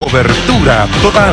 Cobertura total.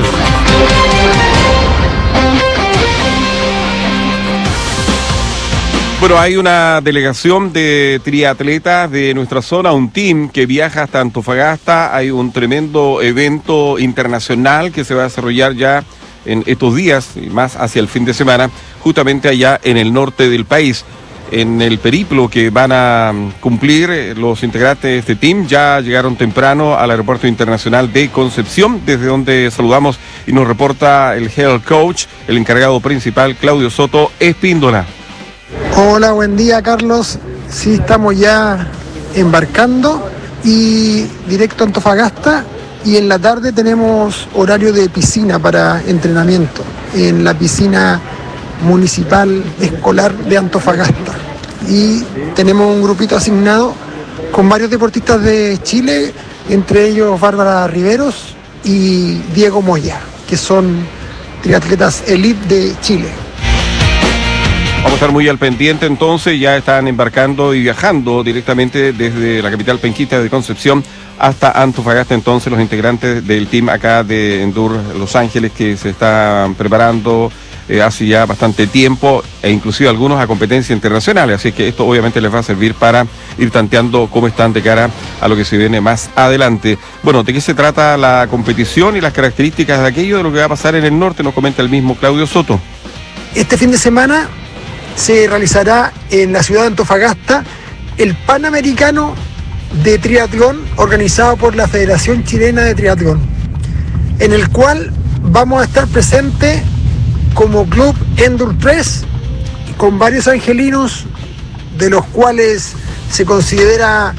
Bueno, hay una delegación de triatletas de nuestra zona, un team que viaja hasta Antofagasta. Hay un tremendo evento internacional que se va a desarrollar ya en estos días y más hacia el fin de semana, justamente allá en el norte del país. En el periplo que van a cumplir los integrantes de este team, ya llegaron temprano al Aeropuerto Internacional de Concepción, desde donde saludamos y nos reporta el head coach, el encargado principal, Claudio Soto Espíndola. Hola, buen día, Carlos. Sí, estamos ya embarcando y directo a Antofagasta, y en la tarde tenemos horario de piscina para entrenamiento en la piscina municipal escolar de Antofagasta, y tenemos un grupito asignado con varios deportistas de Chile, entre ellos Bárbara Riveros y Diego Moya, que son triatletas elite de Chile. Vamos a estar muy al pendiente, entonces ya están embarcando y viajando directamente desde la capital penquista de Concepción hasta Antofagasta, entonces los integrantes del team acá de Endure Los Ángeles, que se están preparando hace ya bastante tiempo, e inclusive algunos a competencias internacionales, así que esto obviamente les va a servir para ir tanteando cómo están de cara a lo que se viene más adelante. Bueno, ¿de qué se trata la competición y las características de aquello, de lo que va a pasar en el norte? Nos comenta el mismo Claudio Soto. Este fin de semana se realizará en la ciudad de Antofagasta el Panamericano de Triatlón, organizado por la Federación Chilena de Triatlón, en el cual vamos a estar presentes como club Endure 3, con varios angelinos, de los cuales se considera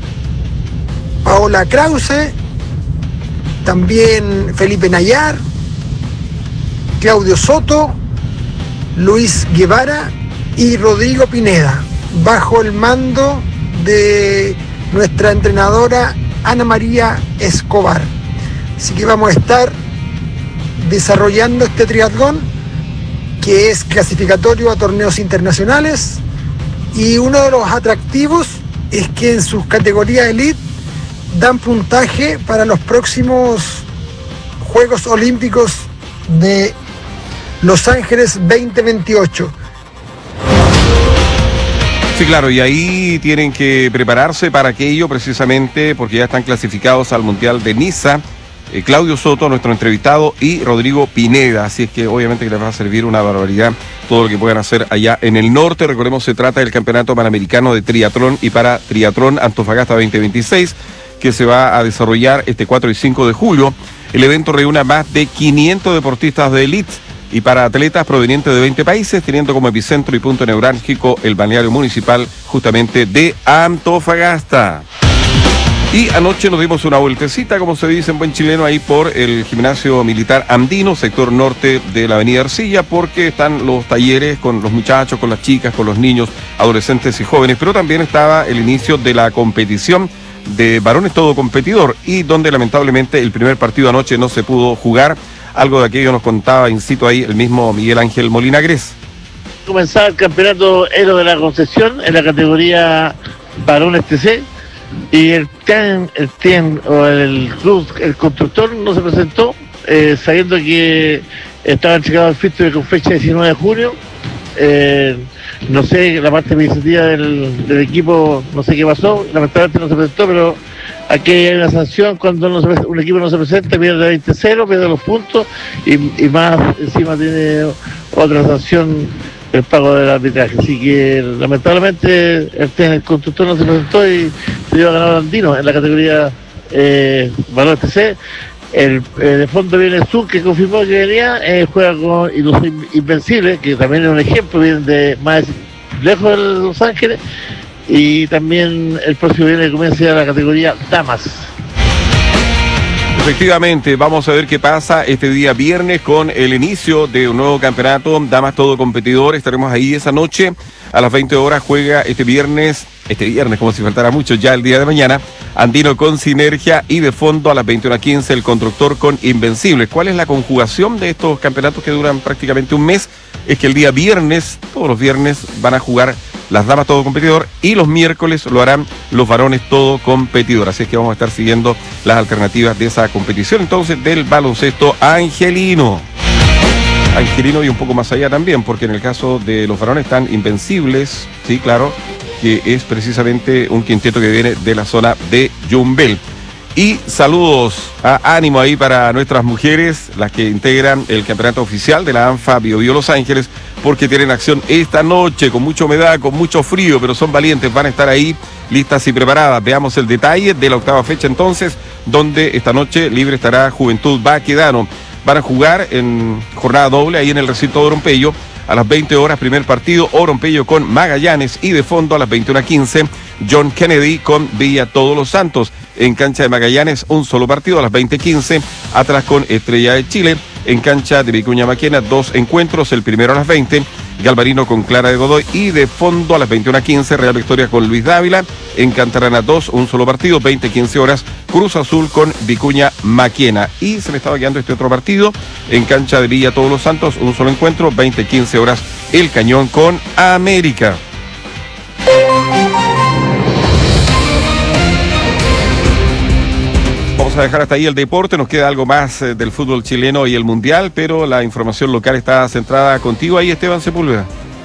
Paola Krause, también Felipe Nayar, Claudio Soto, Luis Guevara y Rodrigo Pineda, bajo el mando de nuestra entrenadora Ana María Escobar. Así que vamos a estar desarrollando este triatlón, que es clasificatorio a torneos internacionales, y uno de los atractivos es que en sus categorías elite dan puntaje para los próximos Juegos Olímpicos de Los Ángeles 2028. Sí, claro, y ahí tienen que prepararse para aquello precisamente porque ya están clasificados al Mundial de Niza. Claudio Soto, nuestro entrevistado, y Rodrigo Pineda, así es que obviamente que les va a servir una barbaridad todo lo que puedan hacer allá en el norte. Recordemos, se trata del Campeonato Panamericano de Triatlón y para Triatlón Antofagasta 2026, que se va a desarrollar este 4 y 5 de julio. El evento reúne a más de 500 deportistas de élite y para atletas provenientes de 20 países, teniendo como epicentro y punto neurálgico el balneario municipal justamente de Antofagasta. Y anoche nos dimos una vueltecita, como se dice en buen chileno, ahí por el gimnasio militar andino, sector norte de la avenida Arcilla, porque están los talleres con los muchachos, con las chicas, con los niños, adolescentes y jóvenes, pero también estaba el inicio de la competición de varones todo competidor, y donde lamentablemente el primer partido anoche no se pudo jugar. Algo de aquello nos contaba in situ ahí el mismo Miguel Ángel Molinagres. Comenzaba el campeonato Héroe de la Concepción en la categoría varones TC, y el constructor no se presentó, sabiendo que estaban checados al fixture con fecha 19 de junio. No sé, la parte administrativa del equipo, no sé qué pasó, lamentablemente no se presentó, pero aquí hay una sanción cuando un equipo no se presenta, pierde 20-0, pierde los puntos, y más encima tiene otra sanción, el pago del arbitraje. Así que lamentablemente el constructor no se presentó y se dio a ganar Andino en la categoría valor TC. De fondo viene Sur, que confirmó que venía, juega con Ilusión Invencible, que también es un ejemplo, viene de más lejos de Los Ángeles, y también el próximo viene que comienza ya la categoría Damas. Efectivamente, vamos a ver qué pasa este día viernes con el inicio de un nuevo campeonato Damas Todo Competidor. Estaremos ahí esa noche a las 20 horas. Juega este viernes, como si faltara mucho, ya el día de mañana, Andino con Sinergia, y de fondo a las 21:15 el Constructor con Invencible. ¿Cuál es la conjugación de estos campeonatos que duran prácticamente un mes? Es que el día viernes, todos los viernes, van a jugar las damas todo competidor, y los miércoles lo harán los varones todo competidor. Así es que vamos a estar siguiendo las alternativas de esa competición entonces del baloncesto angelino. Angelino y un poco más allá también, porque en el caso de los varones están Invencibles, sí, claro, que es precisamente un quinteto que viene de la zona de Yumbel. Y saludos, ánimo ahí para nuestras mujeres, las que integran el campeonato oficial de la ANFA Bio Bio Los Ángeles, porque tienen acción esta noche, con mucha humedad, con mucho frío, pero son valientes, van a estar ahí listas y preparadas. Veamos el detalle de la octava fecha entonces, donde esta noche libre estará Juventud Baquedano. Van a jugar en jornada doble ahí en el recinto de Orompello. A las 20 horas, primer partido, Orompello con Magallanes, y de fondo a las 21:15, John Kennedy con Villa Todos los Santos. En cancha de Magallanes, un solo partido a las 20:15, Atlas con Estrella de Chile. En cancha de Vicuña Maquena, 2 encuentros, el primero a las 20, Galvarino con Clara de Godoy, y de fondo a las 21:15, Real Victoria con Luis Dávila. En Cantarana 2, un solo partido, 20:15 horas, Cruz Azul con Vicuña Maquena. Y se me estaba quedando este otro partido, en cancha de Villa Todos los Santos, un solo encuentro, 20:15 horas, El Cañón con América. Vamos a dejar hasta ahí el deporte, nos queda algo más del fútbol chileno y el mundial, pero la información local está centrada contigo ahí, Esteban Sepúlveda.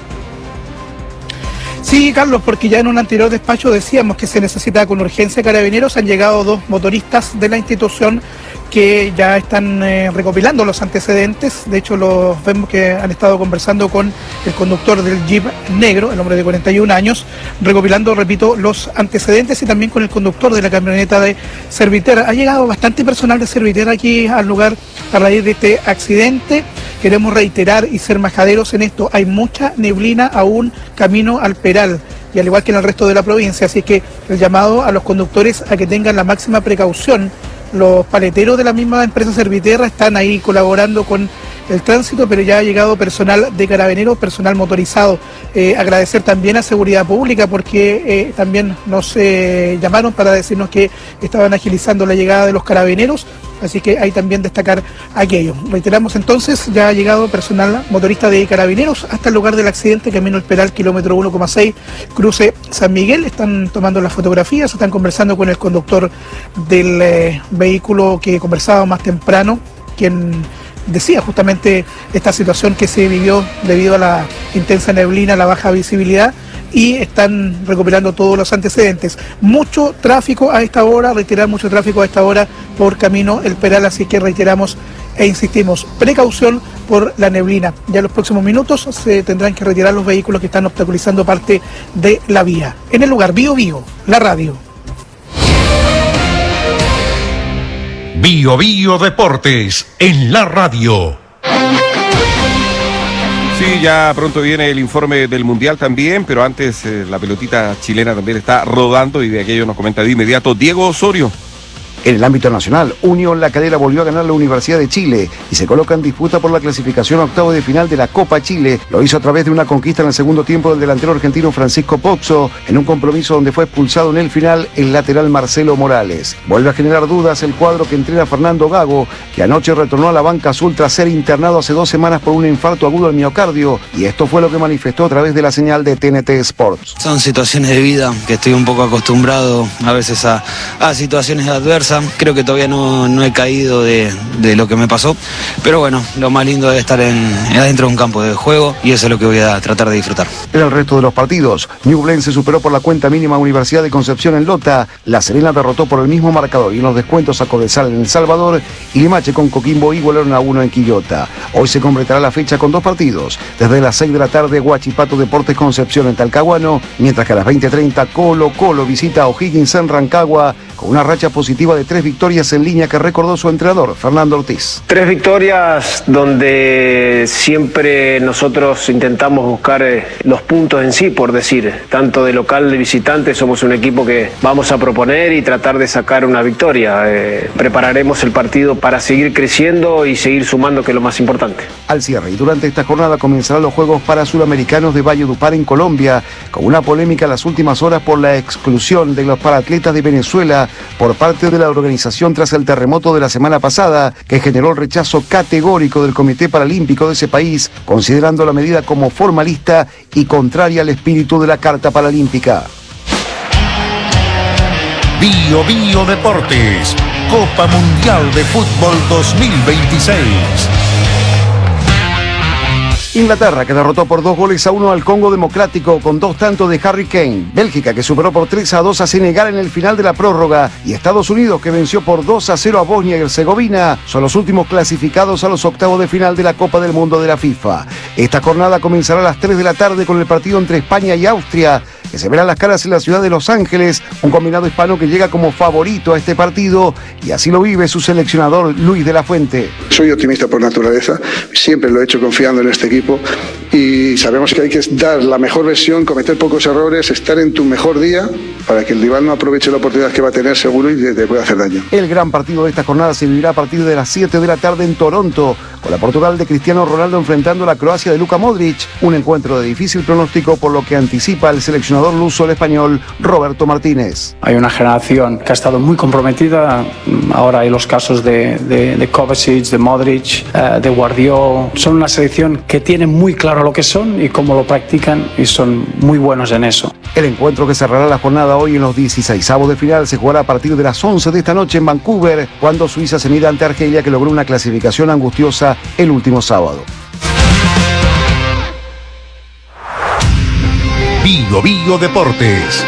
Sí, Carlos, porque ya en un anterior despacho decíamos que se necesita con urgencia Carabineros. Han llegado 2 motoristas de la institución que ya están recopilando los antecedentes. De hecho, los vemos que han estado conversando con el conductor del Jeep negro, el hombre de 41 años, recopilando, repito, los antecedentes, y también con el conductor de la camioneta de Servitera. Ha llegado bastante personal de Servitera aquí al lugar a raíz de este accidente. Queremos reiterar y ser majaderos en esto. Hay mucha neblina aún camino al Peral, y al igual que en el resto de la provincia, así que el llamado a los conductores a que tengan la máxima precaución. Los paleteros de la misma empresa Serviterra están ahí colaborando con el tránsito, pero ya ha llegado personal de Carabineros, personal motorizado. Agradecer también a Seguridad Pública, porque también nos llamaron para decirnos que estaban agilizando la llegada de los Carabineros, así que hay también destacar aquello. Reiteramos entonces, ya ha llegado personal motorista de Carabineros hasta el lugar del accidente, camino El Peral, kilómetro 1,6, cruce San Miguel. Están tomando las fotografías, están conversando con el conductor del vehículo que conversaba más temprano, quien decía justamente esta situación que se vivió debido a la intensa neblina, la baja visibilidad, y están recopilando todos los antecedentes. Mucho tráfico a esta hora, mucho tráfico a esta hora por camino El Peral, así que reiteramos e insistimos, precaución por la neblina. Ya en los próximos minutos se tendrán que retirar los vehículos que están obstaculizando parte de la vía. En el lugar, Bio Bio, la radio. Bio Bio Deportes en la radio. Sí, ya pronto viene el informe del Mundial también, pero antes la pelotita chilena también está rodando, y de aquello nos comenta de inmediato Diego Osorio. En el ámbito nacional, Unión La Calera volvió a ganar la Universidad de Chile y se coloca en disputa por la clasificación a octavos de final de la Copa Chile. Lo hizo a través de una conquista en el segundo tiempo del delantero argentino Francisco Poxo, en un compromiso donde fue expulsado en el final el lateral Marcelo Morales. Vuelve a generar dudas el cuadro que entrena Fernando Gago, que anoche retornó a la banca azul tras ser internado hace 2 semanas por un infarto agudo al miocardio, y esto fue lo que manifestó a través de la señal de TNT Sports. Son situaciones de vida que estoy un poco acostumbrado a veces a situaciones adversas. Creo que todavía no he caído de lo que me pasó, pero bueno, lo más lindo es estar adentro de un campo de juego, y eso es lo que voy a tratar de disfrutar. En el resto de los partidos, Ñublense superó por la cuenta mínima a Universidad de Concepción en Lota, La Serena derrotó por el mismo marcador y en los descuentos a Cobresal en El Salvador, y Limache con Coquimbo igualaron a 1 en Quillota. Hoy se completará la fecha con 2 partidos. Desde las 6 de la tarde, Huachipato Deportes Concepción en Talcahuano, mientras que a las 20:30 Colo Colo visita a O'Higgins en Rancagua, con una racha positiva de 3 victorias en línea que recordó su entrenador, Fernando Ortiz. 3 victorias donde siempre nosotros intentamos buscar los puntos en sí, por decir, tanto de local de visitante. Somos un equipo que vamos a proponer y tratar de sacar una victoria. Prepararemos el partido para seguir creciendo y seguir sumando, que es lo más importante. Al cierre y durante esta jornada comenzarán los Juegos Parasuramericanos de Valledupar en Colombia, con una polémica en las últimas horas por la exclusión de los paratletas de Venezuela por parte de la organización tras el terremoto de la semana pasada, que generó el rechazo categórico del Comité Paralímpico de ese país, considerando la medida como formalista y contraria al espíritu de la Carta Paralímpica. Bio Bio Deportes, Copa Mundial de Fútbol 2026. Inglaterra, que derrotó por 2-1 al Congo Democrático con 2 tantos de Harry Kane. Bélgica, que superó por 3-2 a Senegal en el final de la prórroga. Y Estados Unidos, que venció por 2-0 a Bosnia y Herzegovina, son los últimos clasificados a los octavos de final de la Copa del Mundo de la FIFA. Esta jornada comenzará a las 3 de la tarde con el partido entre España y Austria, que se verán las caras en la ciudad de Los Ángeles, un combinado hispano que llega como favorito a este partido, y así lo vive su seleccionador Luis de la Fuente. Soy optimista por naturaleza, siempre lo he hecho confiando en este equipo, y sabemos que hay que dar la mejor versión, cometer pocos errores, estar en tu mejor día, para que el rival no aproveche la oportunidad que va a tener seguro y te pueda hacer daño. El gran partido de esta jornada se vivirá a partir de las 7 de la tarde en Toronto, con la Portugal de Cristiano Ronaldo enfrentando a la Croacia de Luka Modric, un encuentro de difícil pronóstico por lo que anticipa el seleccionador luso, el español Roberto Martínez. Hay una generación que ha estado muy comprometida, ahora hay los casos de Kovacic, de Modric, de Guardiola. Son una selección que tiene muy claro lo que son y cómo lo practican, y son muy buenos en eso. El encuentro que cerrará la jornada hoy en los 16avos de final se jugará a partir de las 11 de esta noche en Vancouver, cuando Suiza se mida ante Argelia, que logró una clasificación angustiosa el último sábado. Bio Bio Deportes.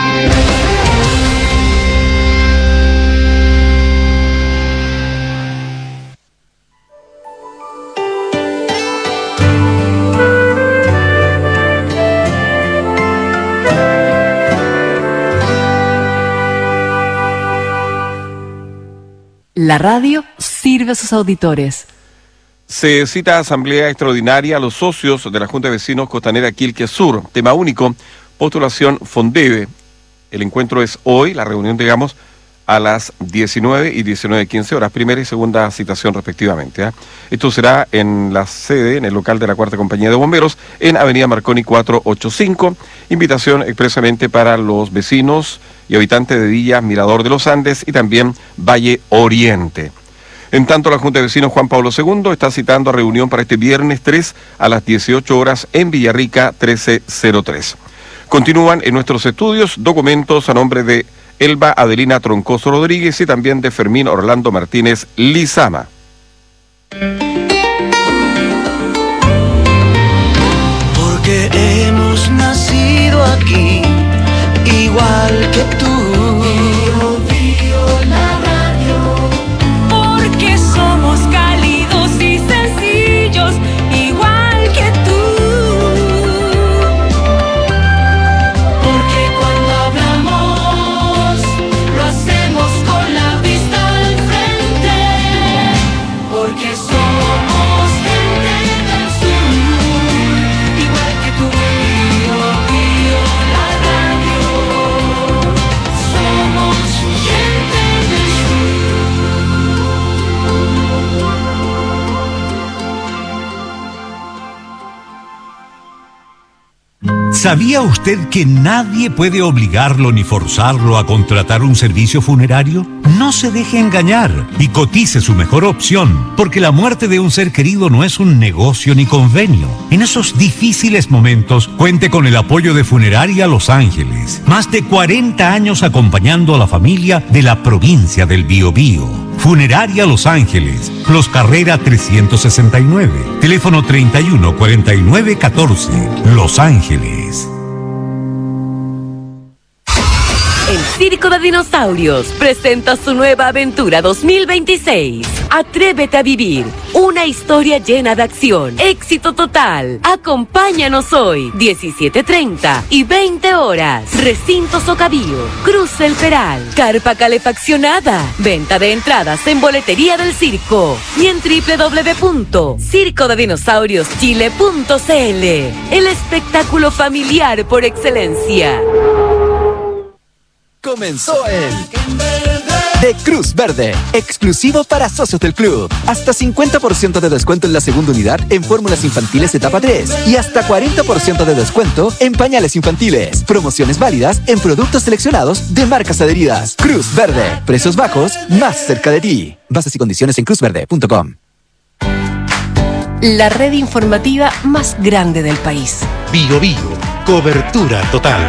La radio sirve a sus auditores. Se cita asamblea extraordinaria a los socios de la Junta de Vecinos Costanera Quilque Sur. Tema único, postulación Fondeve. El encuentro es hoy, la reunión, digamos, a las 19 y 19:15 horas, primera y segunda citación respectivamente. Esto será en la sede, en el local de la Cuarta Compañía de Bomberos, en Avenida Marconi 485. Invitación expresamente para los vecinos y habitantes de Villa Mirador de los Andes y también Valle Oriente. En tanto, la Junta de Vecinos Juan Pablo II está citando a reunión para este viernes 3 a las 18 horas en Villarrica 1303. Continúan en nuestros estudios documentos a nombre de Elba Adelina Troncoso Rodríguez y también de Fermín Orlando Martínez Lizama. Porque hemos nacido aquí, igual que tú. ¿Sabía usted que nadie puede obligarlo ni forzarlo a contratar un servicio funerario? No se deje engañar y cotice su mejor opción, porque la muerte de un ser querido no es un negocio ni convenio. En esos difíciles momentos, cuente con el apoyo de Funeraria Los Ángeles. Más de 40 años acompañando a la familia de la provincia del Biobío. Funeraria Los Ángeles, Los Carrera 369, teléfono 31 49 14, Los Ángeles. El Circo de Dinosaurios presenta su nueva aventura 2026. Atrévete a vivir una historia llena de acción, éxito total. Acompáñanos hoy, 17:30 y 20 horas. Recinto Socavio, Cruz El Peral, carpa calefaccionada. Venta de entradas en boletería del circo y en www.circodedinosaurioschile.cl. El espectáculo familiar por excelencia. Comenzó el de Cruz Verde, exclusivo para socios del club. Hasta 50% de descuento en la segunda unidad en fórmulas infantiles etapa 3 y hasta 40% de descuento en pañales infantiles. Promociones válidas en productos seleccionados de marcas adheridas. Cruz Verde, precios bajos más cerca de ti. Bases y condiciones en cruzverde.com. La red informativa más grande del país. Bio Bio, cobertura total.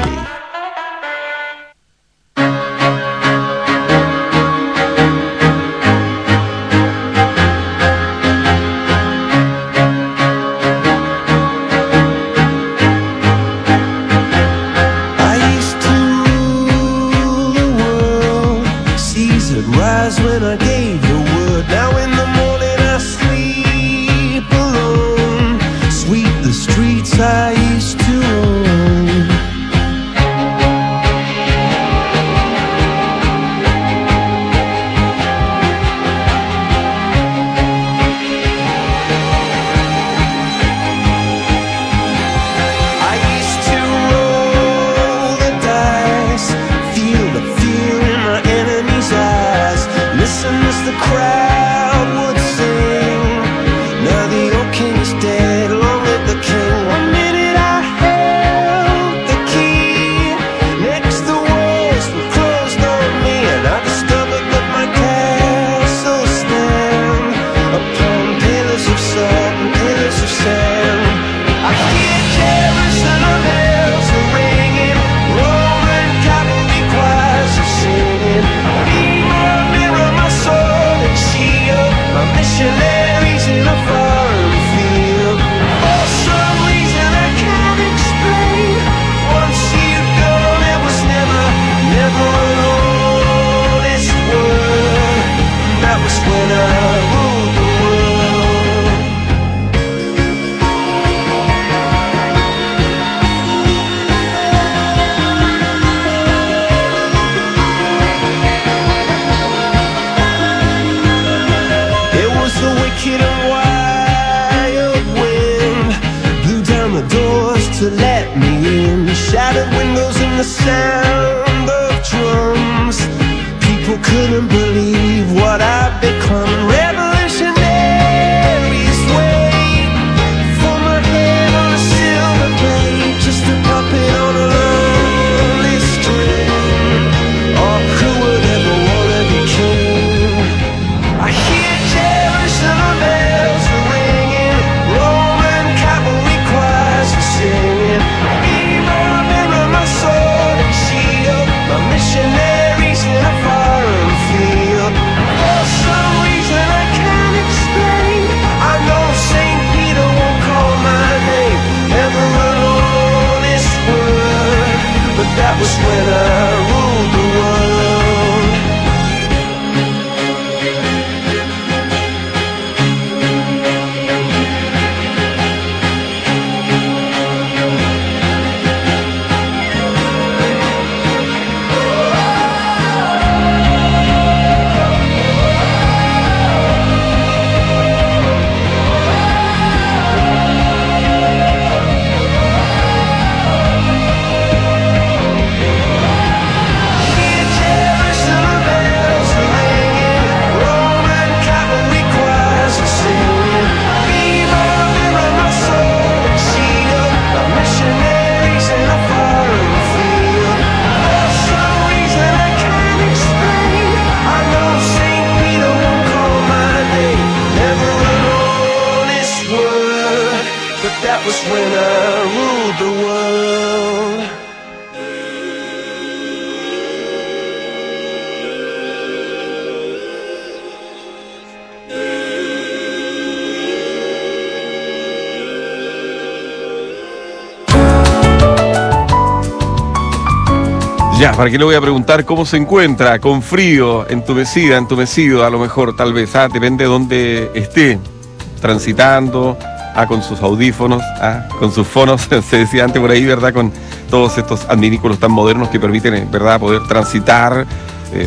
Ya, ¿para qué le voy a preguntar cómo se encuentra? Con frío, entumecido, a lo mejor, tal vez, depende de dónde esté, transitando, con sus audífonos, con sus fonos, se decía antes por ahí, ¿verdad? Con todos estos adminículos tan modernos que permiten, ¿verdad?, poder transitar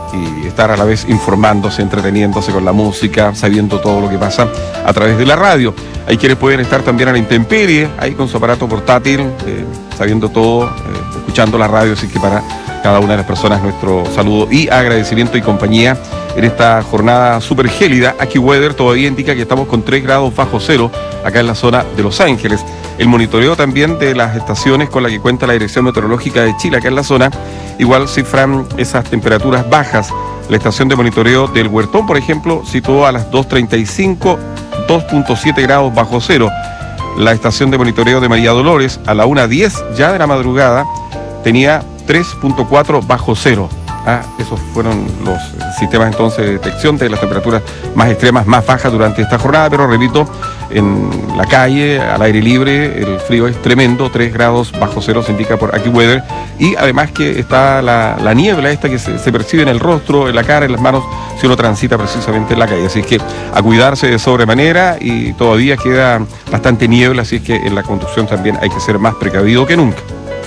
y estar a la vez informándose, entreteniéndose con la música, sabiendo todo lo que pasa a través de la radio. Hay quienes pueden estar también a la intemperie, ahí con su aparato portátil, sabiendo todo, escuchando la radio, así que para cada una de las personas nuestro saludo y agradecimiento y compañía en esta jornada súper gélida. AccuWeather todavía indica que estamos con 3 grados bajo cero acá en la zona de Los Ángeles. El monitoreo también de las estaciones con la que cuenta la Dirección Meteorológica de Chile acá en la zona, igual cifran esas temperaturas bajas. La estación de monitoreo del Huertón, por ejemplo, situó a las 2:35, 2.7 grados bajo cero. La estación de monitoreo de María Dolores a la 1:10 ya de la madrugada tenía 3.4 bajo cero. Esos fueron los sistemas entonces de detección de las temperaturas más extremas, más bajas durante esta jornada, pero repito, en la calle, al aire libre, el frío es tremendo, 3 grados bajo cero se indica por AccuWeather, y además que está la niebla esta que se percibe en el rostro, en la cara, en las manos, si uno transita precisamente en la calle, así es que a cuidarse de sobremanera, y todavía queda bastante niebla, así es que en la conducción también hay que ser más precavido que nunca.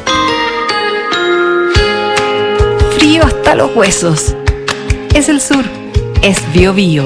Frío hasta los huesos. Es el sur. Es Biobío.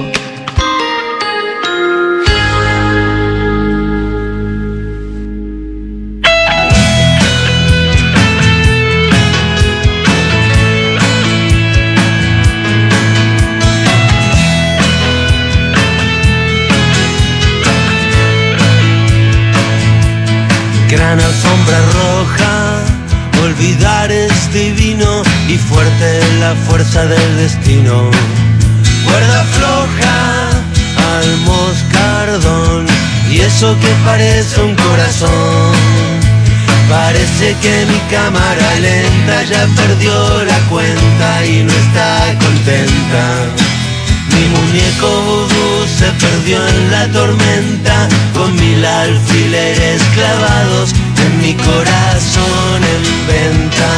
Gran alfombra roja, olvidar es divino y fuerte la fuerza del destino. Cuerda floja al moscardón y eso que parece un corazón. Parece que mi cámara lenta ya perdió la cuenta y no está contenta. Mi muñeco vudú se perdió en la tormenta con 1000 alfileres clavados en mi corazón en venta.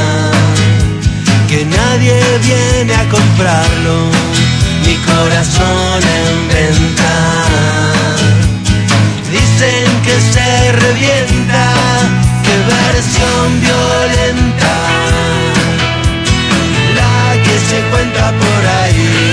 Que nadie viene a comprarlo, mi corazón en venta. Dicen que se revienta, qué versión violenta, la que se cuenta por ahí.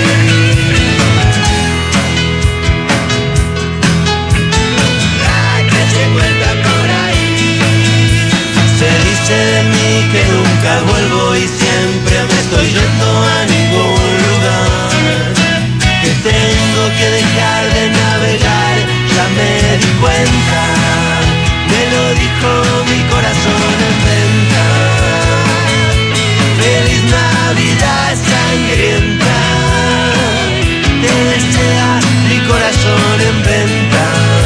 De mí que nunca vuelvo y siempre me estoy yendo a ningún lugar. Que tengo que dejar de navegar, ya me di cuenta. Me lo dijo mi corazón en venta. Feliz Navidad sangrienta, te desea mi corazón en venta.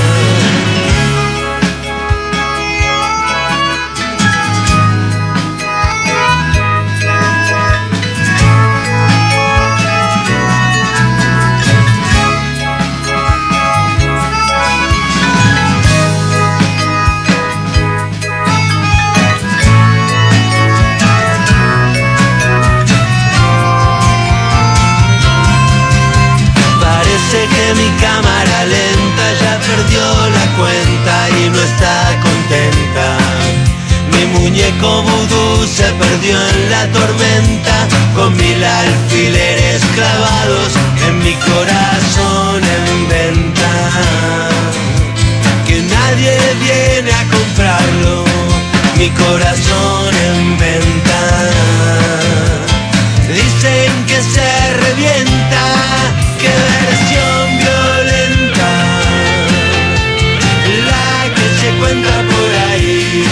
Mi cámara lenta ya perdió la cuenta y no está contenta. Mi muñeco vudú se perdió en la tormenta con 1000 alfileres clavados en mi corazón en venta. Que nadie viene a comprarlo, mi corazón en venta. Dicen que se revienta, qué versión violenta, la que se cuenta por ahí.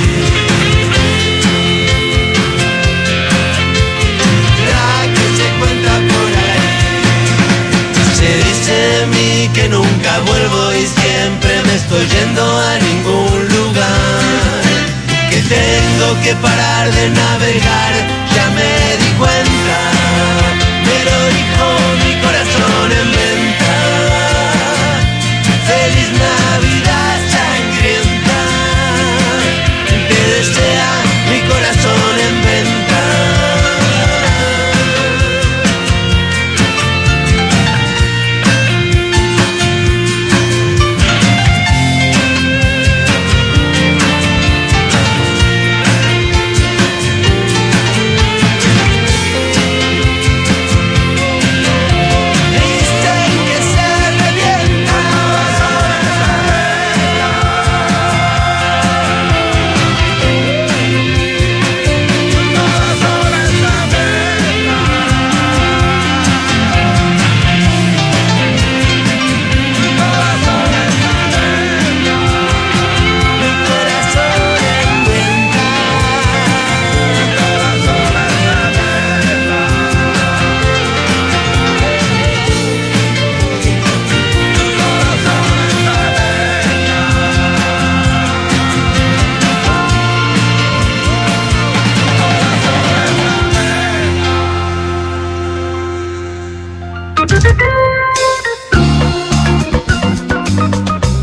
La que se cuenta por ahí. Se dice de mí que nunca vuelvo y siempre me estoy yendo a ningún lugar. Que tengo que parar de navegar, ya me di cuenta. Me lo dijo mi corazón en venta. Feliz Navidad sangrienta, te desea mi corazón en venta.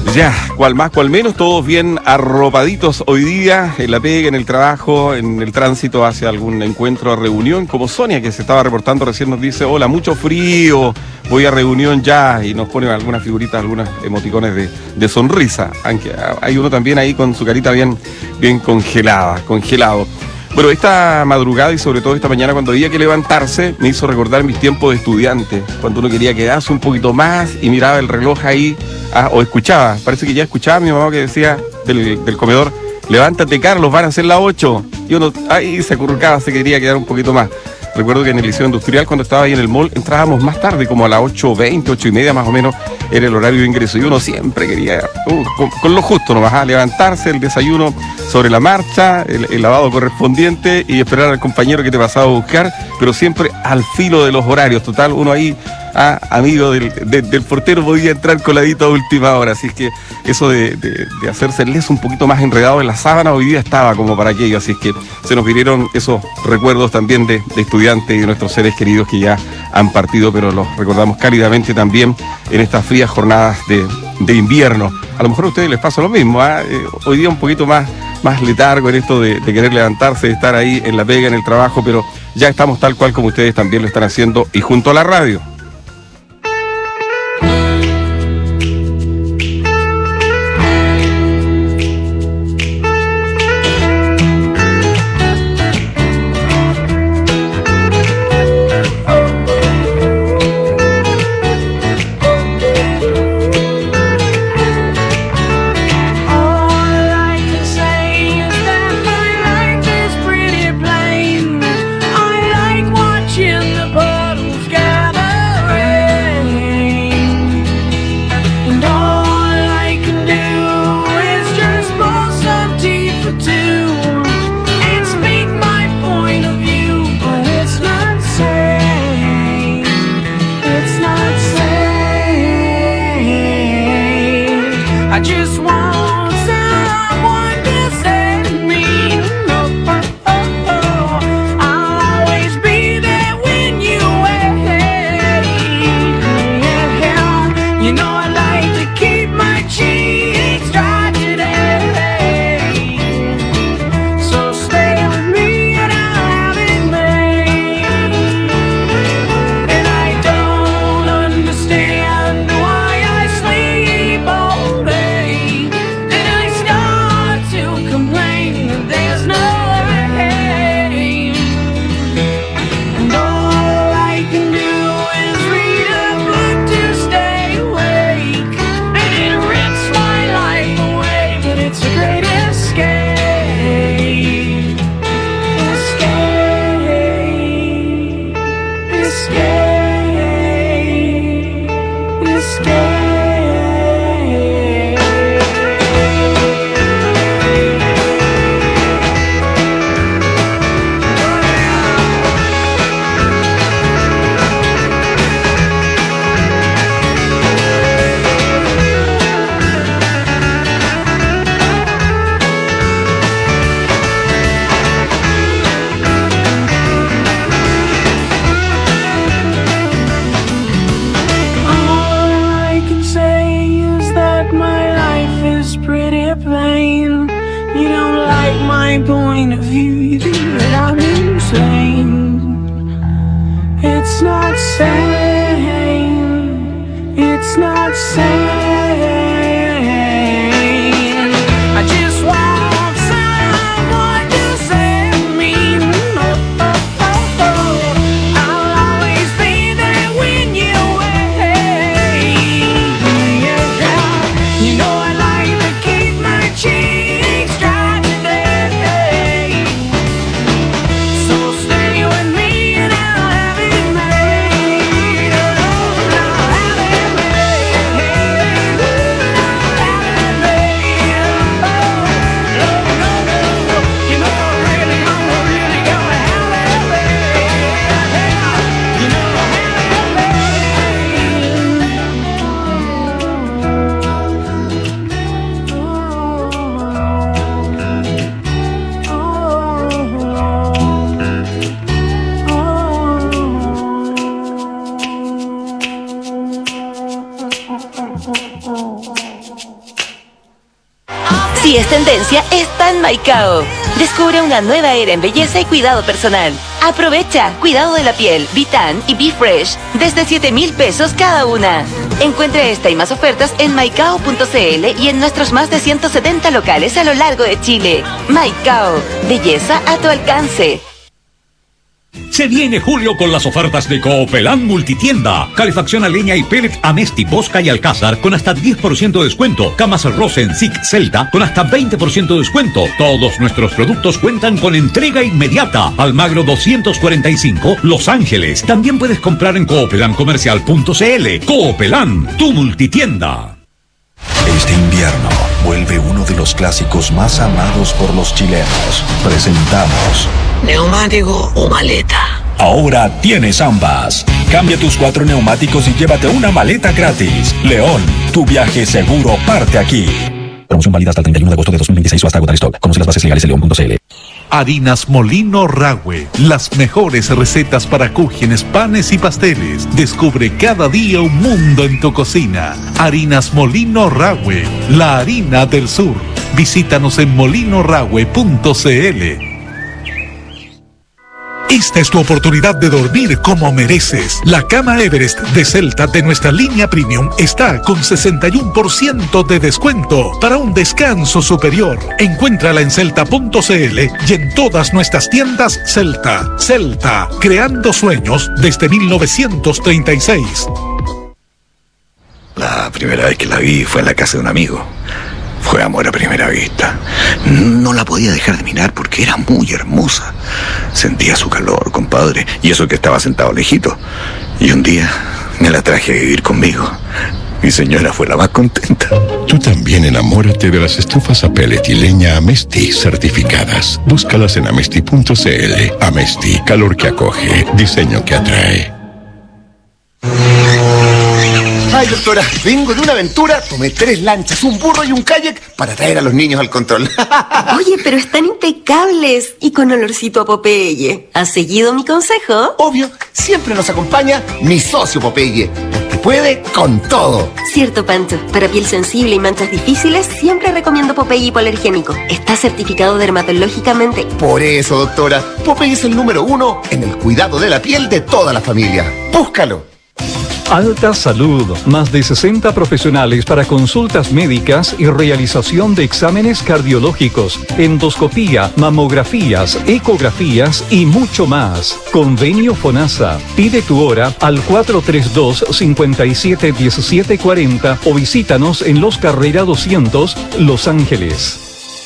Ya, cual más, cual menos, todos bien arropaditos hoy día, en la pega, en el trabajo, en el tránsito hacia algún encuentro o reunión, como Sonia, que se estaba reportando recién, nos dice: hola, mucho frío, voy a reunión ya, y nos ponen algunas figuritas, algunas emoticones de sonrisa, aunque hay uno también ahí con su carita bien congelado. Bueno, esta madrugada y sobre todo esta mañana, cuando había que levantarse, me hizo recordar mis tiempos de estudiante, cuando uno quería quedarse un poquito más y miraba el reloj ahí, o escuchaba, parece que ya escuchaba a mi mamá que decía del comedor: levántate, Carlos, van a ser las 8. Y uno ahí se acurrucaba, se quería quedar un poquito más. Recuerdo que en el Liceo Industrial, cuando estaba ahí en el mall, entrábamos más tarde, como a las 8:20, 8:30 más o menos, era el horario de ingreso. Y uno siempre quería, con lo justo nomás, levantarse, el desayuno sobre la marcha, el lavado correspondiente y esperar al compañero que te pasaba a buscar, pero siempre al filo de los horarios. Total, uno ahí, amigo del portero, podía entrar coladito a última hora. Así es que eso de hacerse el leso un poquito más enredado en la sábana, hoy día estaba como para aquello. Así es que se nos vinieron esos recuerdos también de estudiantes y de nuestros seres queridos que ya han partido, pero los recordamos cálidamente también en estas frías jornadas de invierno. A lo mejor a ustedes les pasa lo mismo, hoy día un poquito más letargo en esto de querer levantarse, de estar ahí en la pega, en el trabajo, pero ya estamos tal cual como ustedes también lo están haciendo y junto a la radio. Si es tendencia, está en Maicao. Descubre una nueva era en belleza y cuidado personal. Aprovecha cuidado de la piel, Vitan y Be Fresh desde 7,000 pesos cada una. Encuentra esta y más ofertas en maicao.cl y en nuestros más de 170 locales a lo largo de Chile. Maicao, belleza a tu alcance. Se viene julio con las ofertas de Coopelán Multitienda. Calefacción a leña y pellet Amesti, Bosca y Alcázar con hasta 10% de descuento. Camas Rosen, SIC, Celta con hasta 20% de descuento. Todos nuestros productos cuentan con entrega inmediata. Almagro 245, Los Ángeles. También puedes comprar en coopelancomercial.cl. Coopelán, tu multitienda. Este invierno vuelve uno de los clásicos más amados por los chilenos. Presentamos ¿neumático o maleta? Ahora tienes ambas. Cambia tus 4 neumáticos y llévate una maleta gratis. León, tu viaje seguro parte aquí. Promoción válida hasta el 31 de agosto de 2026 o hasta agotar stock. Conoce las bases legales en león.cl. Harinas Molino Rahue, las mejores recetas para cúgenes, panes y pasteles. Descubre cada día un mundo en tu cocina. Harinas Molino Rahue, la harina del sur. Visítanos en molinorahue.cl. Esta es tu oportunidad de dormir como mereces. La cama Everest de Celta de nuestra línea Premium está con 61% de descuento para un descanso superior. Encuéntrala en celta.cl y en todas nuestras tiendas Celta. Celta, creando sueños desde 1936. La primera vez que la vi fue en la casa de un amigo. Fue amor a primera vista. No la podía dejar de mirar porque era muy hermosa. Sentía su calor, compadre, y eso que estaba sentado lejito. Y un día me la traje a vivir conmigo. Mi señora fue la más contenta. Tú también enamórate de las estufas a pellet y leña Amesti certificadas. Búscalas en amesti.cl. Amesti, calor que acoge, diseño que atrae. Ay, doctora, vengo de una aventura, tomé 3 lanchas, un burro y un kayak para traer a los niños al control. Oye, pero están impecables y con olorcito a Popeye. ¿Has seguido mi consejo? Obvio, siempre nos acompaña mi socio Popeye, porque puede con todo. Cierto, Pancho. Para piel sensible y manchas difíciles, siempre recomiendo Popeye hipoalergénico. Está certificado dermatológicamente. Por eso, doctora, Popeye es el número 1 en el cuidado de la piel de toda la familia. Búscalo. Alta Salud, más de 60 profesionales para consultas médicas y realización de exámenes cardiológicos, endoscopía, mamografías, ecografías y mucho más. Convenio FONASA. Pide tu hora al 432-571740 o visítanos en Los Carrera 200, Los Ángeles.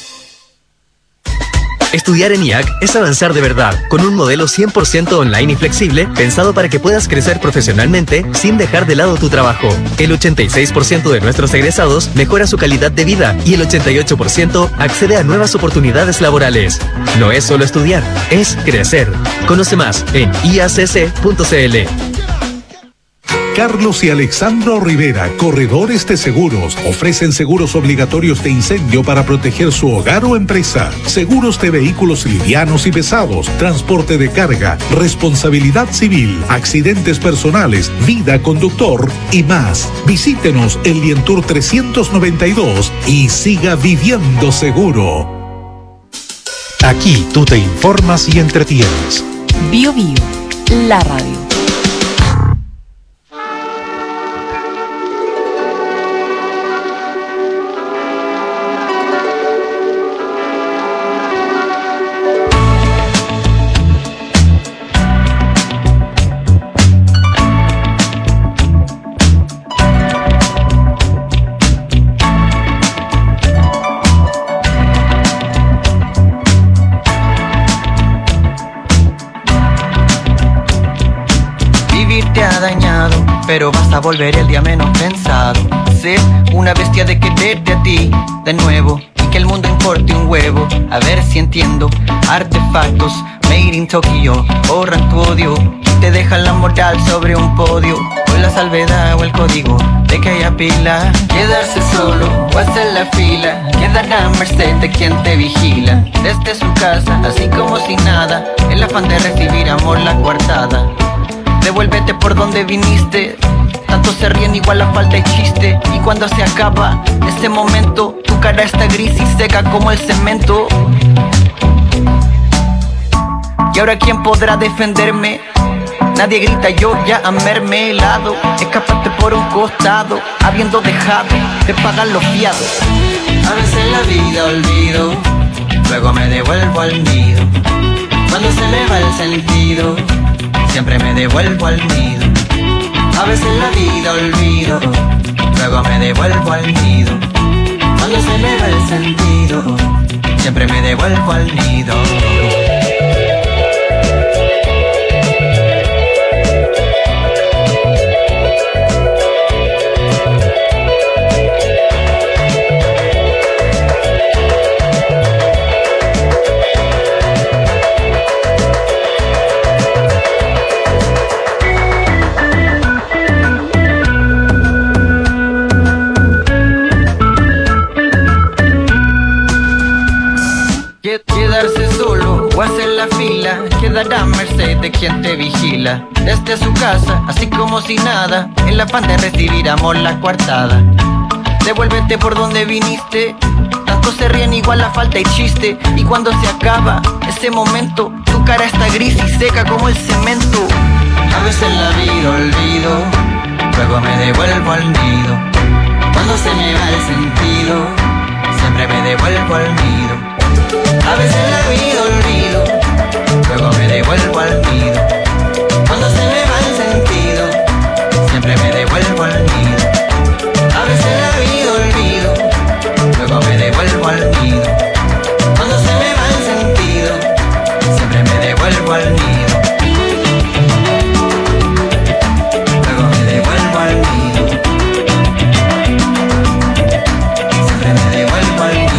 Estudiar en IAC es avanzar de verdad, con un modelo 100% online y flexible, pensado para que puedas crecer profesionalmente sin dejar de lado tu trabajo. El 86% de nuestros egresados mejora su calidad de vida y el 88% accede a nuevas oportunidades laborales. No es solo estudiar, es crecer. Conoce más en iacc.cl. Carlos y Alexandro Rivera, corredores de seguros, ofrecen seguros obligatorios de incendio para proteger su hogar o empresa, seguros de vehículos livianos y pesados, transporte de carga, responsabilidad civil, accidentes personales, vida conductor y más. Visítenos en Lientour 392 y siga viviendo seguro. Aquí tú te informas y entretienes. Bio Bio, la radio. Pero vas a volver el día menos pensado. Ser una bestia de quererte a ti de nuevo y que el mundo importe un huevo. A ver si entiendo. Artefactos made in Tokyo borran tu odio y te dejan la moral sobre un podio. O la salvedad o el código de que haya pila. Quedarse solo o hacer la fila. Quedar a merced de quien te vigila. Desde su casa, así como si nada. El afán de recibir amor la coartada. Devuélvete por donde viniste. Tanto se ríen igual la falta de chiste. Y cuando se acaba ese momento, tu cara está gris y seca como el cemento. Y ahora ¿quién podrá defenderme? Nadie grita, yo ya a mermelado. Escapaste por un costado, habiendo dejado de pagar los fiados. A veces en la vida olvido, luego me devuelvo al nido. Cuando se me va el sentido, siempre me devuelvo al nido. A veces en la vida olvido, luego me devuelvo al nido. Cuando se me va el sentido, siempre me devuelvo al nido. Quedarse solo o hacer la fila, quedará a merced de quien te vigila. Desde su casa, así como si nada, en la afán de recibir amor la coartada. Devuélvete por donde viniste, tantos se ríen igual la falta y chiste. Y cuando se acaba ese momento, tu cara está gris y seca como el cemento. A veces la vida olvido, luego me devuelvo al nido. Cuando se me va el sentido, siempre me devuelvo al nido. A veces la vida olvido, luego me devuelvo al nido. Cuando se me va el sentido, siempre me devuelvo al nido. A veces la vida olvido, luego me devuelvo al nido. Cuando se me va el sentido, siempre me devuelvo al nido. Luego me devuelvo al nido. Siempre me devuelvo al nido.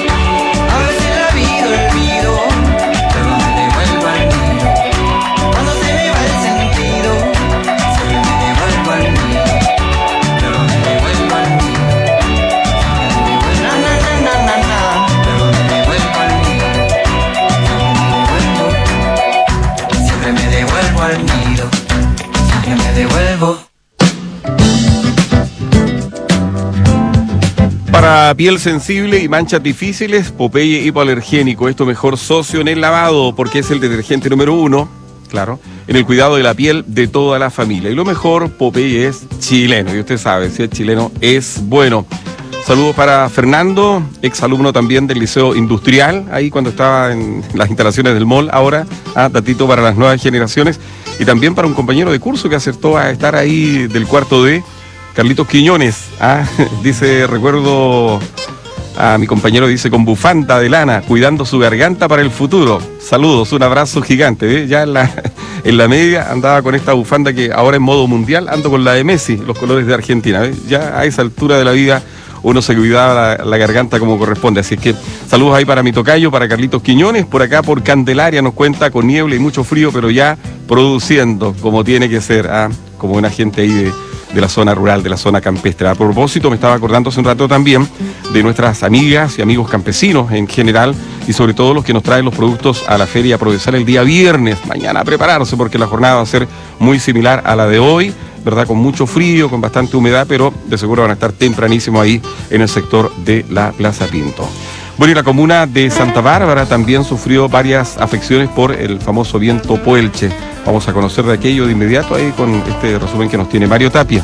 Para piel sensible y manchas difíciles, Popeye hipoalergénico es tu mejor socio en el lavado porque es el detergente número 1, claro, en el cuidado de la piel de toda la familia. Y lo mejor, Popeye es chileno, y usted sabe, si es chileno es bueno. Saludos para Fernando, exalumno también del Liceo Industrial, ahí cuando estaba en las instalaciones del mall, ahora, datito para las nuevas generaciones. Y también para un compañero de curso que acertó a estar ahí del cuarto D, Carlitos Quiñones, dice, recuerdo a mi compañero, dice, con bufanda de lana, cuidando su garganta para el futuro. Saludos, un abrazo gigante, ¿ve? Ya en la media andaba con esta bufanda que ahora en modo mundial, ando con la de Messi, los colores de Argentina, ¿ve? Ya a esa altura de la vida uno se cuidaba la garganta como corresponde. Así es que saludos ahí para mi tocayo, para Carlitos Quiñones. Por acá, por Candelaria, nos cuenta con niebla y mucho frío, pero ya produciendo como tiene que ser, como una gente ahí de la zona rural, de la zona campestre. A propósito, me estaba acordando hace un rato también de nuestras amigas y amigos campesinos en general, y sobre todo los que nos traen los productos a la Feria Prodesal el día viernes. Mañana a prepararse porque la jornada va a ser muy similar a la de hoy, ¿verdad? Con mucho frío, con bastante humedad, pero de seguro van a estar tempranísimo ahí en el sector de la Plaza Pinto. Bueno, y la comuna de Santa Bárbara también sufrió varias afecciones por el famoso viento Puelche. Vamos a conocer de aquello de inmediato ahí con este resumen que nos tiene Mario Tapia.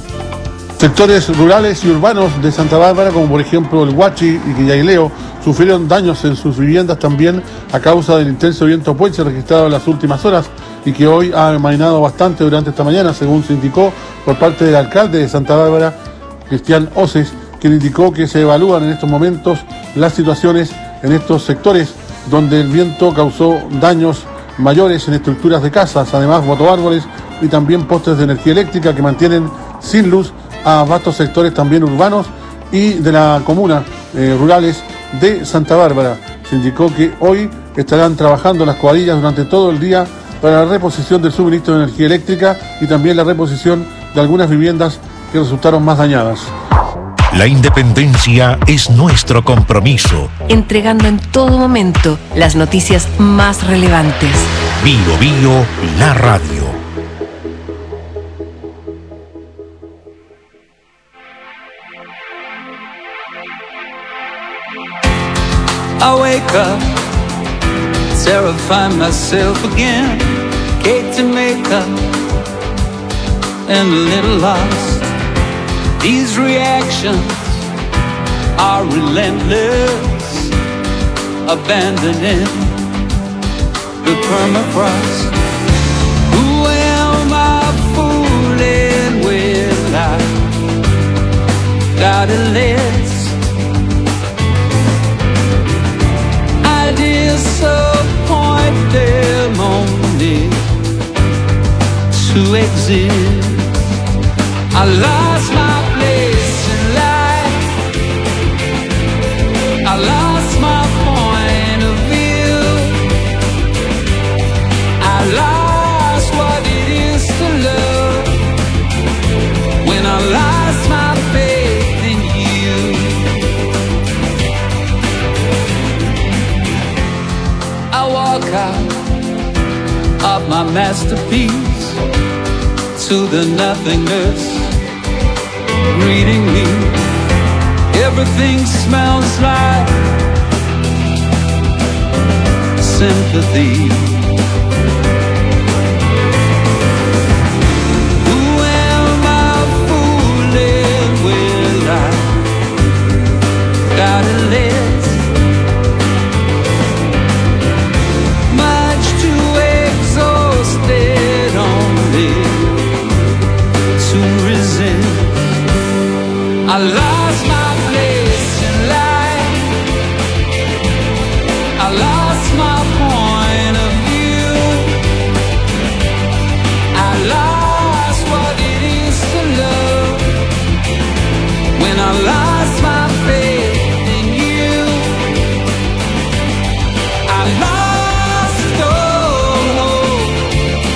Sectores rurales y urbanos de Santa Bárbara, como por ejemplo el Huachi y Quillaileo, sufrieron daños en sus viviendas también a causa del intenso viento Puelche registrado en las últimas horas y que hoy ha amainado bastante durante esta mañana, según se indicó por parte del alcalde de Santa Bárbara, Cristian Oces, quien indicó que se evalúan en estos momentos las situaciones en estos sectores donde el viento causó daños mayores en estructuras de casas, además botó árboles y también postes de energía eléctrica que mantienen sin luz a vastos sectores también urbanos y de la comuna rurales de Santa Bárbara. Se indicó que hoy estarán trabajando las cuadrillas durante todo el día para la reposición del suministro de energía eléctrica y también la reposición de algunas viviendas que resultaron más dañadas. La independencia es nuestro compromiso. Entregando en todo momento las noticias más relevantes. Bio Bio, la radio. I wake up, terrify myself again. Cake to make up, and a little lost. These reactions are relentless, abandoning the permafrost. Who am I fooling with? I got a list. I disappoint them only to exist. I lost my place in life. I lost my point of view. I lost what it is to love when I lost my faith in you. I walk out of my masterpiece to the nothingness greeting me. Everything smells like sympathy. Who am I fooling with? I got a list, much too exhausted only to resist. I lost my place in life. I lost my point of view. I lost what it is to love when I lost my faith in you. I lost all hope.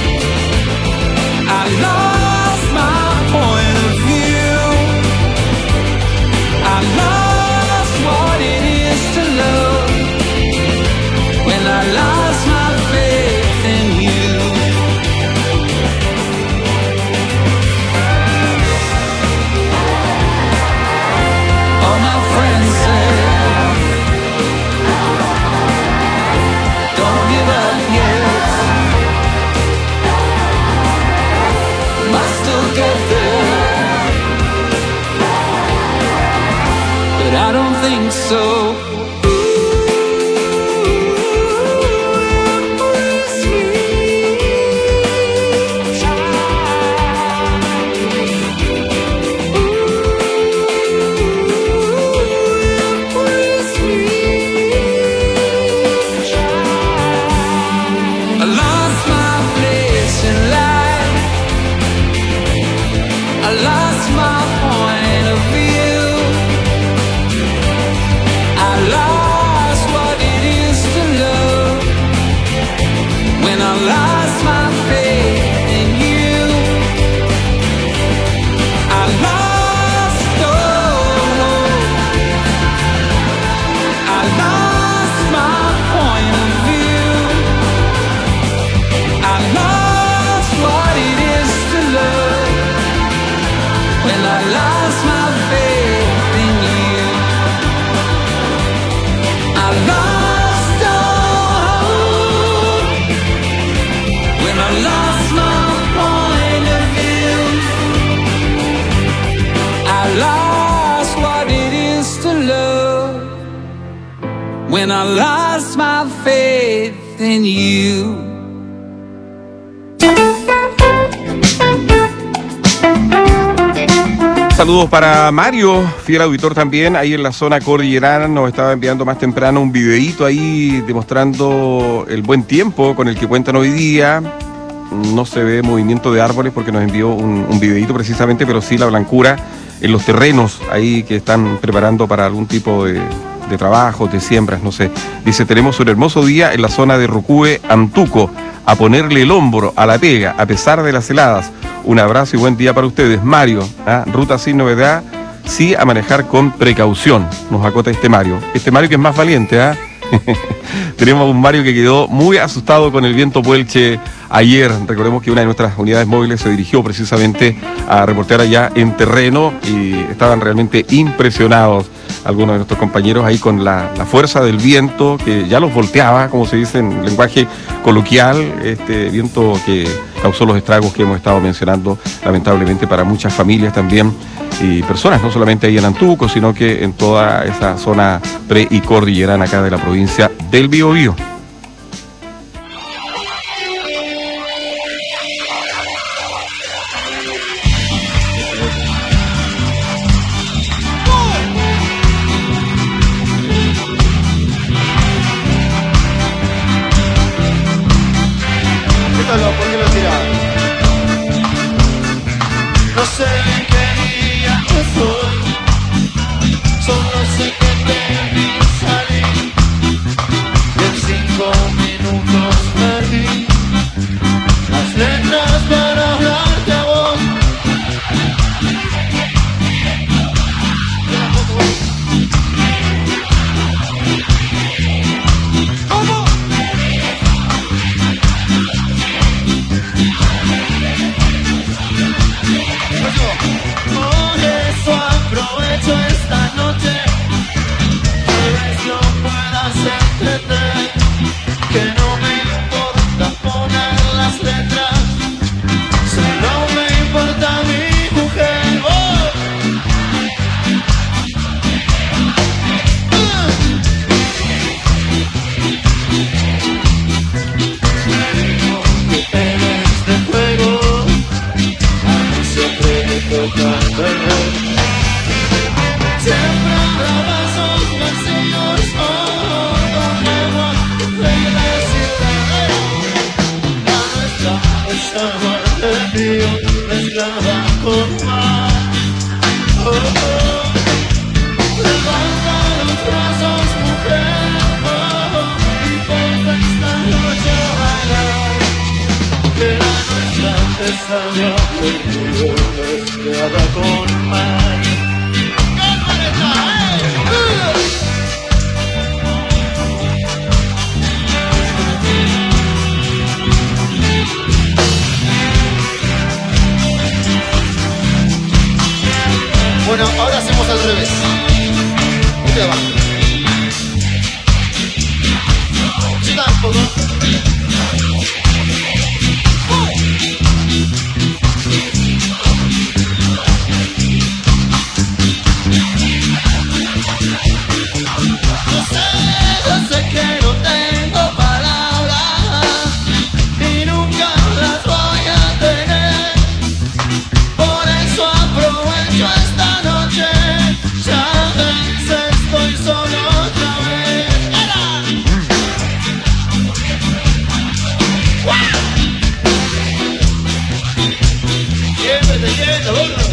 I lost my point of view. I lost what it is to love when I lost my faith in you. All my friends say, don't give up yet. Might still get there, but I don't think so. I lost my place in life. I lost my point of view. I lost what it is to love when I lost my faith in you. I lost all hope. I lost my point of view. I lost what it is to love when I lost my faith in you. I lost all hope when I lost my point of view. I lost what it is to love when I lost my faith in you. Saludos para Mario, fiel auditor también, ahí en la zona cordillerana. Nos estaba enviando más temprano un videíto ahí demostrando el buen tiempo con el que cuentan hoy día. No se ve movimiento de árboles porque nos envió un videíto precisamente, pero sí la blancura en los terrenos ahí que están preparando para algún tipo de trabajo, de siembras, no sé. Dice, tenemos un hermoso día en la zona de Rucúe, Antuco, a ponerle el hombro a la pega, a pesar de las heladas. Un abrazo y buen día para ustedes. Mario, ruta sin novedad, sí a manejar con precaución, nos acota este Mario. Este Mario que es más valiente, Tenemos un Mario que quedó muy asustado con el viento puelche ayer. Recordemos que una de nuestras unidades móviles se dirigió precisamente a reportear allá en terreno y estaban realmente impresionados algunos de nuestros compañeros ahí con la fuerza del viento que ya los volteaba, como se dice en lenguaje coloquial, este viento que causó los estragos que hemos estado mencionando lamentablemente para muchas familias también y personas, no solamente ahí en Antuco, sino que en toda esa zona pre y cordillerana acá de la provincia del Biobío. No sé qué día soy, solo sé que te vi salir y en 5 minutos perdí las letras para hablarte a vos. ¿Cómo? Por eso aprovecho esta noche, tal vez no puedas entender que no me importa poner las letras, solo me importa mi mujer. ¡Oh! Que eres de fuego, a mí siempre me toca perder. Siempre habrá vasos vacíos, donde no felicidad. La nuestra es agua del río mezclada con mar. Oh, oh. Levanta los brazos, mujer, oh, y ponte esta noche a bailar. Que la nuestra es agua del río mezclada con mar. Bueno, ahora hacemos al revés. Este de abajo. Sí, tampoco. Yo sé que no tengo palabras y nunca las voy a tener. Por eso aprovecho esta noche, ya ves, estoy solo otra vez. Siempre te quieto, burro.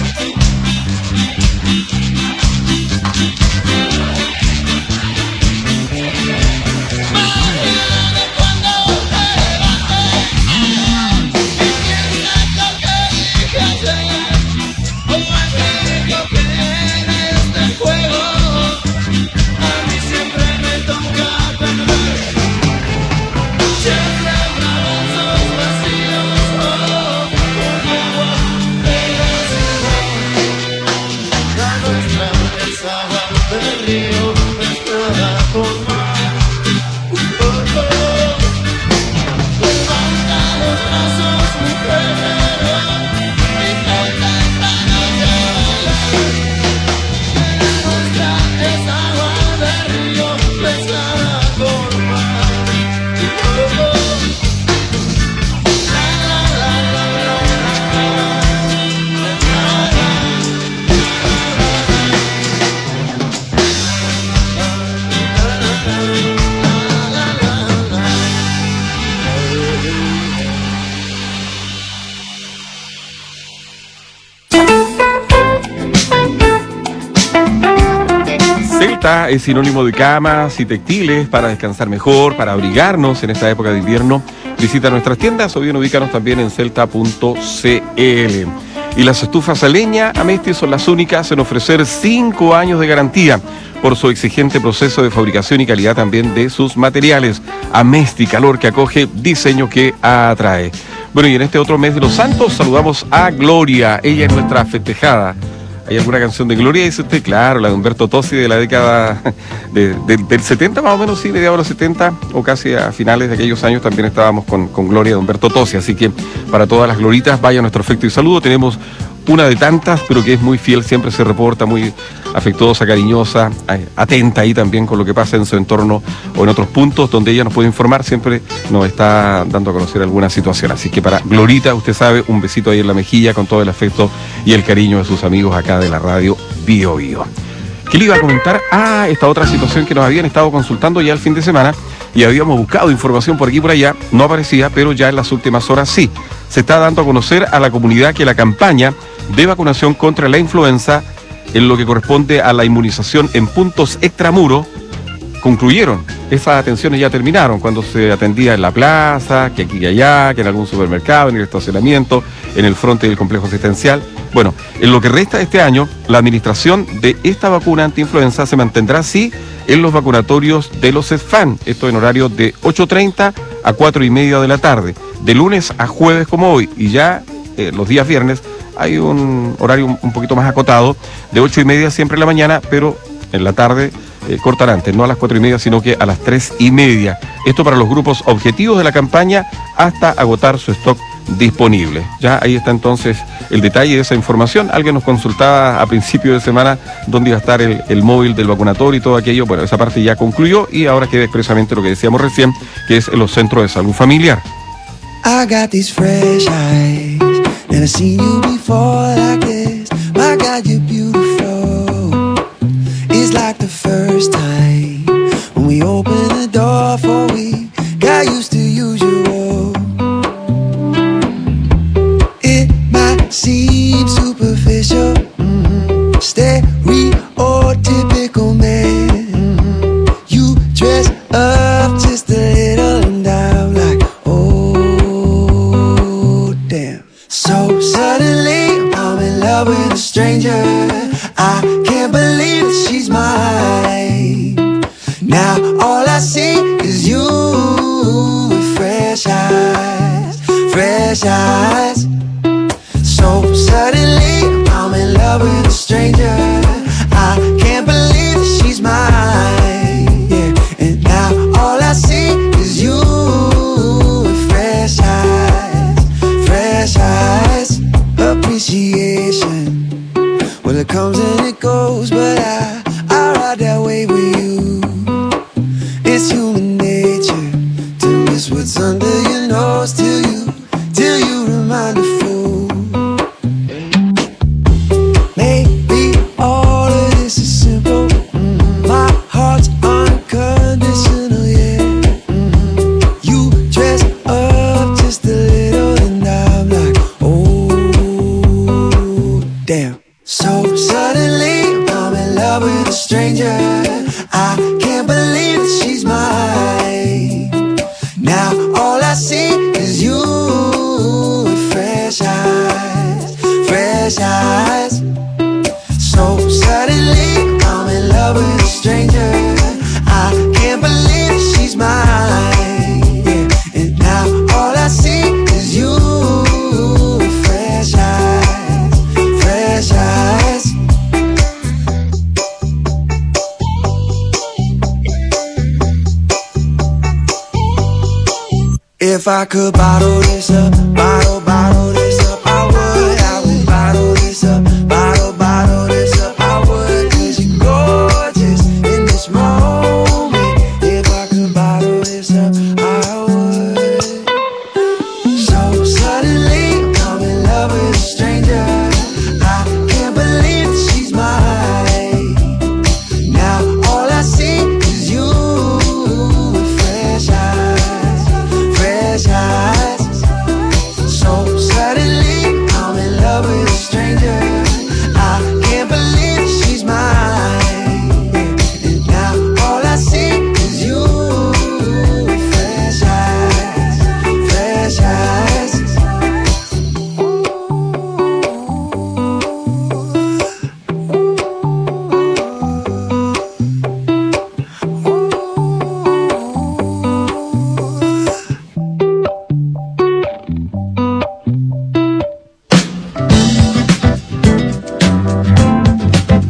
Celta es sinónimo de camas y textiles para descansar mejor, para abrigarnos en esta época de invierno. Visita nuestras tiendas o bien ubícanos también en celta.cl. Y las estufas a leña Amesti son las únicas en ofrecer 5 años de garantía. por su exigente proceso de fabricación y calidad también de sus materiales. Amesti, calor que acoge, diseño que atrae. Bueno, y en este otro mes de los santos saludamos a Gloria, ella es nuestra festejada. ¿Hay alguna canción de Gloria? Dice usted, claro, la de Humberto Tozzi de la década del 70 más o menos, sí, mediados de los 70 o casi a finales de aquellos años también estábamos con Gloria de Humberto Tozzi, así que para todas las gloritas vaya nuestro afecto y saludo. Tenemos una de tantas, pero que es muy fiel, siempre se reporta, muy afectuosa, cariñosa, atenta ahí también con lo que pasa en su entorno o en otros puntos donde ella nos puede informar, siempre nos está dando a conocer alguna situación. Así que para Glorita, usted sabe, un besito ahí en la mejilla con todo el afecto y el cariño de sus amigos acá de la radio Bio Bio. ¿Qué le iba a comentar? Esta otra situación que nos habían estado consultando ya el fin de semana y habíamos buscado información por aquí y por allá, no aparecía, pero ya en las últimas horas sí. Se está dando a conocer a la comunidad que la campaña de vacunación contra la influenza, en lo que corresponde a la inmunización en puntos extramuro, concluyeron. Esas atenciones ya terminaron cuando se atendía en la plaza, que aquí y allá, que en algún supermercado, en el estacionamiento, en el frente del complejo asistencial. Bueno, en lo que resta de este año, la administración de esta vacuna antiinfluenza se mantendrá así en los vacunatorios de los CESFAM, esto en horario de 8:30 a 4:30 de la tarde, de lunes a jueves como hoy, y ya los días viernes hay un horario un poquito más acotado, de 8:30 siempre en la mañana, pero en la tarde cortan antes, no a las 4:30, sino que a las 3:30. Esto para los grupos objetivos de la campaña hasta agotar su stock disponible. Ya ahí está entonces el detalle de esa información. Alguien nos consultaba a principio de semana dónde iba a estar el móvil del vacunatorio y todo aquello. Bueno, esa parte ya concluyó y ahora queda expresamente lo que decíamos recién, que es en los centros de salud familiar. I got these fresh eyes, never seen you before like this. My God, you're beautiful. It's like the first time when we opened the door for we got used to usual. It might seem superficial, stereotypical man. You dress up just a little and I'm like, oh damn. So suddenly I'm in love with a stranger. I can't believe that she's mine. Now all I see is you with fresh eyes, fresh eyes. So suddenly I'm in love with a stranger. I can't believe that she's mine. Yeah, and now all I see is you with fresh eyes, fresh eyes. Appreciation, well it comes and it goes, but I ride that way with you. It's human nature to miss what's under your nose till you remind a fool. Maybe all of this is simple. My heart's unconditional, yeah. You dress up just a little and I'm like, oh damn. So suddenly I'm in love with a stranger. I can't believe that she's mine. Now all I see is you with fresh eyes, fresh eyes. So suddenly I'm in love with a stranger. I can't believe that she's mine. Yeah, and now all I see is you with fresh eyes, fresh eyes. If I could bottle this up, bottle this up, I would bottle this up, bottle this up, I would. 'Cause you're gorgeous in this moment. If I could bottle this up, I would. So suddenly I'm in love with a stranger. I can't believe that she's mine. Now all I see is you with fresh eyes, fresh eyes.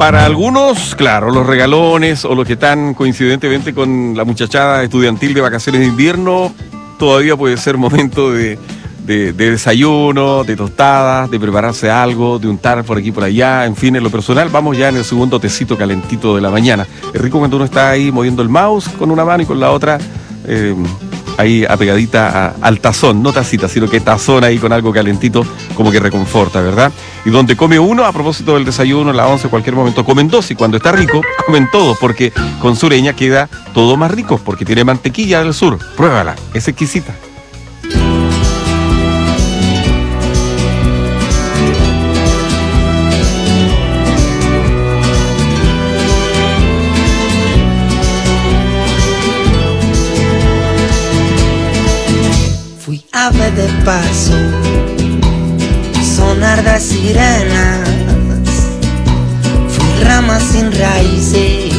Para algunos, claro, los regalones o los que están coincidentemente con la muchachada estudiantil de vacaciones de invierno, todavía puede ser momento de desayuno, de tostadas, de prepararse algo, de untar por aquí por allá, en fin, en lo personal vamos ya en el segundo tecito calentito de la mañana. Es rico cuando uno está ahí moviendo el mouse con una mano y con la otra ahí apegadita al tazón, no tacita, sino que tazón ahí con algo calentito, como que reconforta, ¿verdad? Y donde come uno, a propósito del desayuno, en la 11, en cualquier momento, comen dos, y cuando está rico, comen todos, porque con Sureña queda todo más rico, porque tiene mantequilla del sur. Pruébala, es exquisita. Ave de paso, sonar de sirenas, fui rama sin raíces,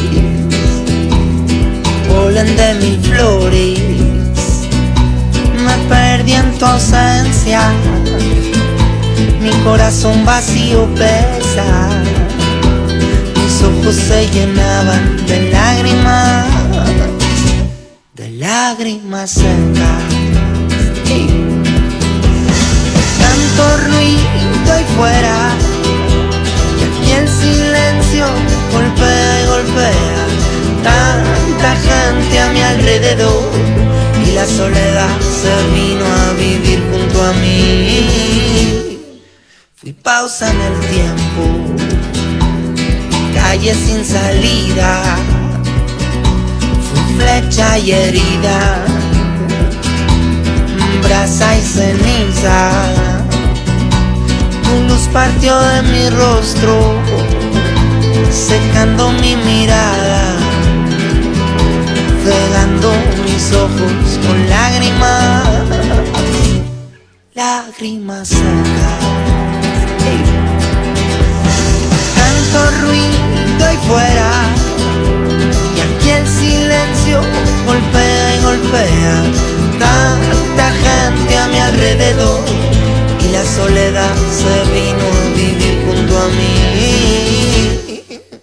polen de mil flores, me perdí en tu ausencia, mi corazón vacío pesa, mis ojos se llenaban de lágrimas secas. Tanto ruido ahí fuera, y aquí el silencio golpea y golpea. Tanta gente a mi alrededor, y la soledad se vino a vivir junto a mí. Fui pausa en el tiempo, calle sin salida, fui flecha y herida, brasa y ceniza. Tu luz partió de mi rostro, secando mi mirada, cegando mis ojos con lágrimas, lágrimas secas. Tanto ruido ahí fuera, y aquí el silencio golpea y golpea. Tanta gente a mi alrededor, y la soledad se vino a vivir junto a mí.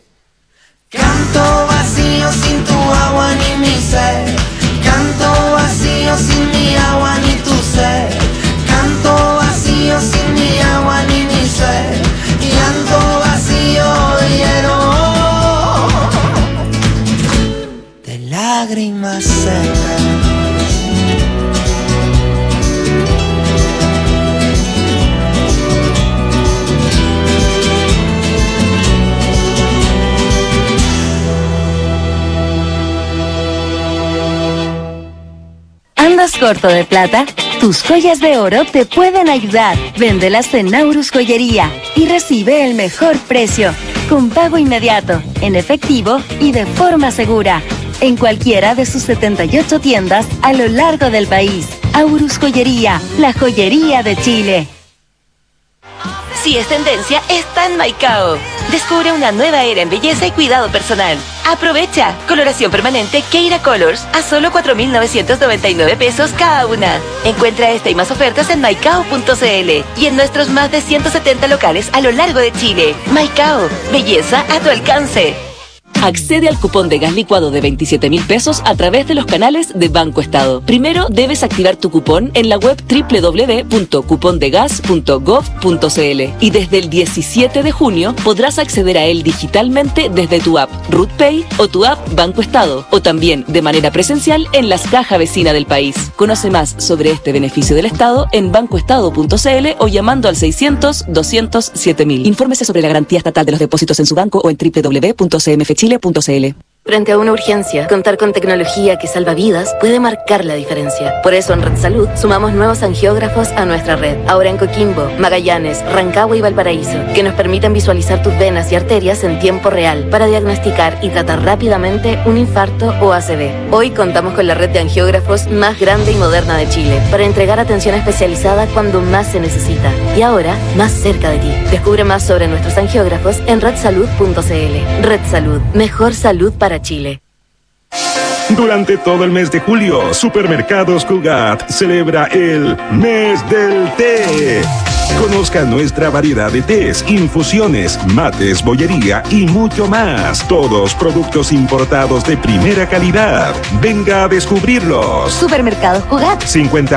Canto vacío sin tu agua ni mi sed, canto vacío sin mi agua ni tu sed, canto vacío sin mi agua ni mi sed, y ando vacío lleno de lágrimas secas. ¿Andas corto de plata? Tus joyas de oro te pueden ayudar. Véndelas en Naurus Joyería y recibe el mejor precio, con pago inmediato, en efectivo y de forma segura, en cualquiera de sus 78 tiendas a lo largo del país. Aurus Joyería, la joyería de Chile. Si es tendencia, está en Maicao. Descubre una nueva era en belleza y cuidado personal. Aprovecha. Coloración permanente Keira Colors a solo 4.999 pesos cada una. Encuentra esta y más ofertas en maicao.cl y en nuestros más de 170 locales a lo largo de Chile. Maicao, belleza a tu alcance. Accede al cupón de gas licuado de 27.000 pesos a través de los canales de Banco Estado. Primero debes activar tu cupón en la web www.cupondegas.gov.cl y desde el 17 de junio podrás acceder a él digitalmente desde tu app RutPay o tu app Banco Estado, o también de manera presencial en las cajas vecinas del país. Conoce más sobre este beneficio del Estado en bancoestado.cl o llamando al 600-200-7000. Infórmese sobre la garantía estatal de los depósitos en su banco o en www.cmfchile.cl. Frente a una urgencia, contar con tecnología que salva vidas puede marcar la diferencia. Por eso en Red Salud sumamos nuevos angiógrafos a nuestra red, ahora en Coquimbo, Magallanes, Rancagua y Valparaíso, que nos permiten visualizar tus venas y arterias en tiempo real para diagnosticar y tratar rápidamente un infarto o ACV. Hoy contamos con la red de angiógrafos más grande y moderna de Chile para entregar atención especializada cuando más se necesita y ahora más cerca de ti. Descubre más sobre nuestros angiógrafos en redsalud.cl. Red Salud, mejor salud para Chile. Durante todo el mes de julio, Supermercados Cugat celebra el Mes del Té. Conozca nuestra variedad de tés, infusiones, mates, bollería y mucho más. Todos productos importados de primera calidad. Venga a descubrirlos. Supermercados Jugat. 50